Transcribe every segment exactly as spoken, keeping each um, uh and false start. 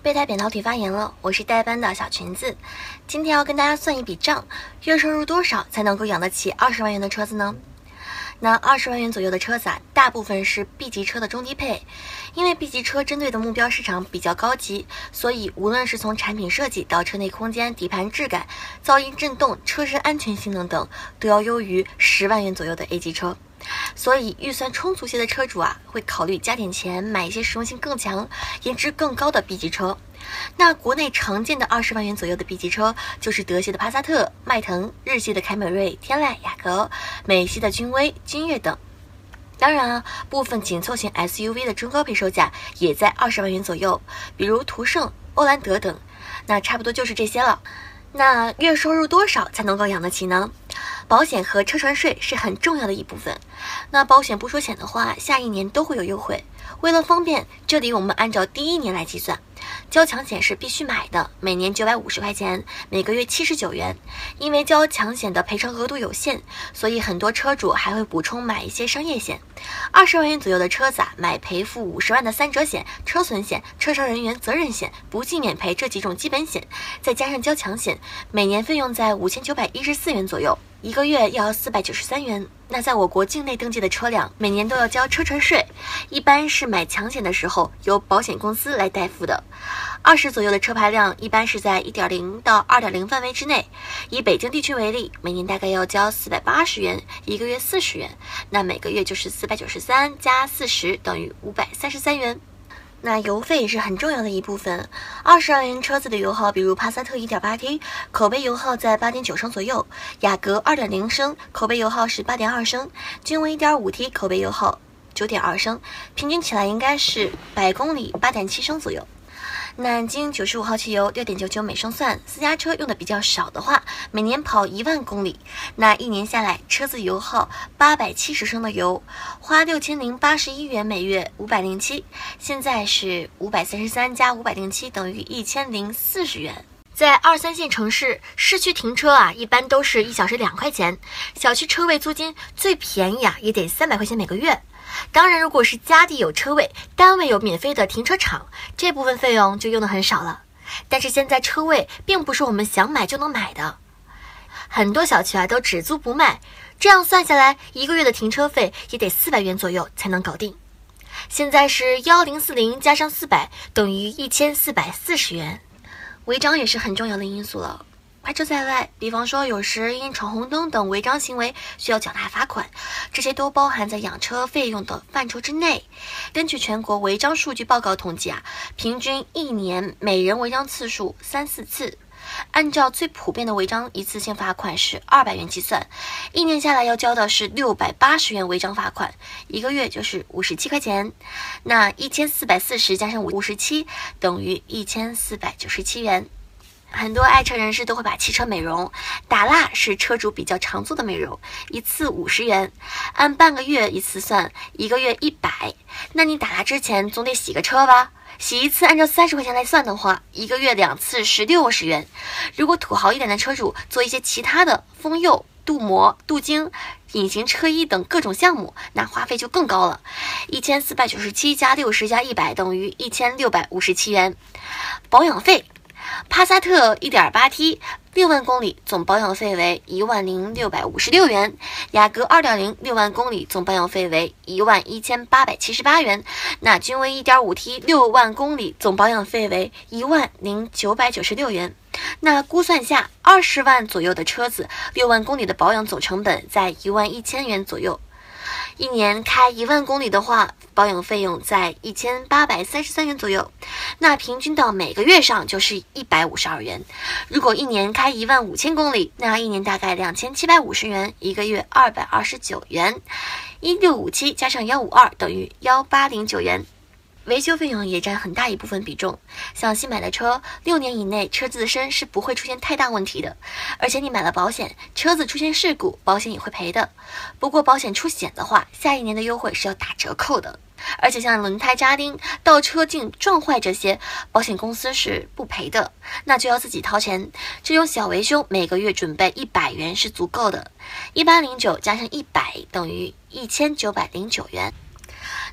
备胎扁桃体发炎了，我是代班的小裙子。今天要跟大家算一笔账，月收入多少才能够养得起二十万元的车子呢？那二十万元左右的车子啊，大部分是 B 级车的中低配，因为 B 级车针对的目标市场比较高级，所以无论是从产品设计到车内空间、底盘质感、噪音震动、车身安全性能等，都要优于十万元左右的 A 级车。所以预算充足些的车主啊，会考虑加点钱买一些实用性更强、颜值更高的 B 级车。那国内常见的二十万元左右的 B 级车，就是德系的帕萨特、迈腾、日系的凯美瑞、天籁、雅阁、美系的君威、君越等。当然啊，部分紧凑型 S U V 的中高配售价也在二十万元左右，比如途胜、欧蓝德等。那差不多就是这些了。那月收入多少才能够养得起呢？保险和车船税是很重要的一部分。那保险不收钱的话，下一年都会有优惠。为了方便，这里我们按照第一年来计算。交强险是必须买的，每年九百五十块钱，每个月七十九元。因为交强险的赔偿额度有限，所以很多车主还会补充买一些商业险。二十万元左右的车子啊，买赔付五十万的三者险、车损险、车上人员责任险、不计免赔这几种基本险，再加上交强险，每年费用在五千九百一十四元左右，一个月要四百九十三元。那在我国境内登记的车辆，每年都要交车船税，一般是买强险的时候由保险公司来代付的。二十左右的车牌量一般是在 一点零 到 二点零 范围之内。以北京地区为例，每年大概要交四百八十元，一个月四十元，那每个月就是四百九十三加四十等于五百三十三元。那油费也是很重要的一部分。二十万元车子的油耗，比如帕萨特 一点八 T， 口碑油耗在 八点九 升左右；雅阁 二点零 升，口碑油耗是 八点二 升；君威 一点五 T， 口碑油耗 九点二 升，平均起来应该是百公里 八点七 升左右。那经九十五号汽油 六点九九 每升算，私家车用的比较少的话，每年跑一万公里，那一年下来车子油耗八百七十升的油，花六千零八十一元，每月五百零七，现在是五百三十三加五百零七等于一千零四十元。在二三线城市，市区停车啊，一般都是一小时两块钱，小区车位租金最便宜啊，也得三百块钱每个月。当然，如果是家里有车位，单位有免费的停车场，这部分费用就用的很少了。但是现在车位并不是我们想买就能买的，很多小区啊都只租不卖，这样算下来，一个月的停车费也得四百元左右才能搞定。现在是一零四零加上四百等于一千四百四十元。违章也是很重要的因素了。排除在外，比方说有时因闯红灯等违章行为需要缴纳罚款，这些都包含在养车费用的范畴之内。根据全国违章数据报告统计啊，平均一年每人违章次数三四次。按照最普遍的违章一次性罚款是二百元计算，一年下来要交的是六百八十元违章罚款，一个月就是五十七块钱。那一千四百四十加上五十七等于一千四百九十七元。很多爱车人士都会把汽车美容，打蜡是车主比较常做的美容，一次五十元，按半个月一次算，一个月一百。那你打蜡之前总得洗个车吧？洗一次按照三十块钱来算的话，一个月两次是六十元。如果土豪一点的车主做一些其他的封釉、镀膜、镀晶、隐形车衣等各种项目，那花费就更高了，一千四百九十七加六十加一百等于一千六百五十七元。保养费，帕萨特 一点八 T 六万公里总保养费为一万零六百五十六元，雅阁 二点零 六万公里总保养费为一万一千八百七十八元，那君威 一点五 T 六万公里总保养费为一万零九百九十六元。那估算下，二十万左右的车子六万公里的保养总成本在一万一千元左右。一年开一万公里的话，保养费用在一千八百三十三元左右，那平均到每个月上就是一百五十二元。如果一年开一万五千公里，那一年大概两千七百五十元，一个月二百二十九元。一六五七加上一五二等于一八零九元。维修费用也占很大一部分比重，像新买的车，六年以内车自身是不会出现太大问题的，而且你买了保险，车子出现事故，保险也会赔的。不过保险出险的话，下一年的优惠是要打折扣的，而且像轮胎扎钉、倒车镜撞坏这些，保险公司是不赔的，那就要自己掏钱。这种小维修每个月准备一百元是足够的，一八零九加上一百等于一千九百零九元。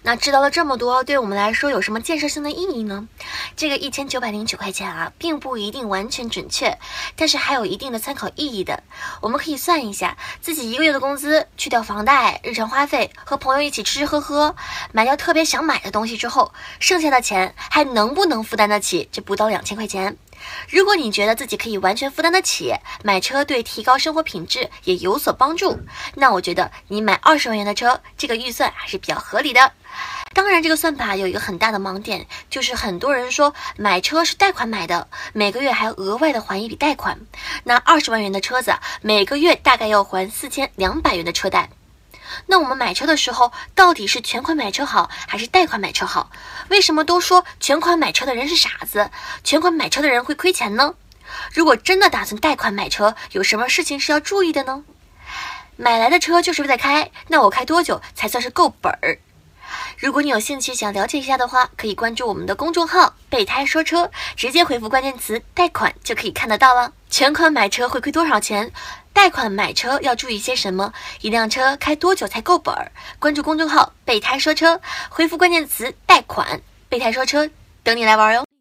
那知道了这么多，对我们来说有什么建设性的意义呢？这个一千九百零九块钱啊，并不一定完全准确，但是还有一定的参考意义的。我们可以算一下，自己一个月的工资，去掉房贷、日常花费，和朋友一起吃吃喝喝，买掉特别想买的东西之后，剩下的钱还能不能负担得起这不到两千块钱？如果你觉得自己可以完全负担得起，买车对提高生活品质也有所帮助，那我觉得你买二十万元的车，这个预算还是比较合理的。当然，这个算法有一个很大的盲点，就是很多人说买车是贷款买的，每个月还要额外的还一笔贷款。那二十万元的车子，每个月大概要还四千两百元的车贷。那我们买车的时候，到底是全款买车好，还是贷款买车好？为什么都说全款买车的人是傻子，全款买车的人会亏钱呢？如果真的打算贷款买车，有什么事情是要注意的呢？买来的车就是为了开，那我开多久才算是够本儿？如果你有兴趣想了解一下的话，可以关注我们的公众号备胎说车，直接回复关键词贷款就可以看得到了。全款买车会亏多少钱？贷款买车要注意些什么？一辆车开多久才够本儿？关注公众号备胎说车，回复关键词贷款，备胎说车等你来玩哟。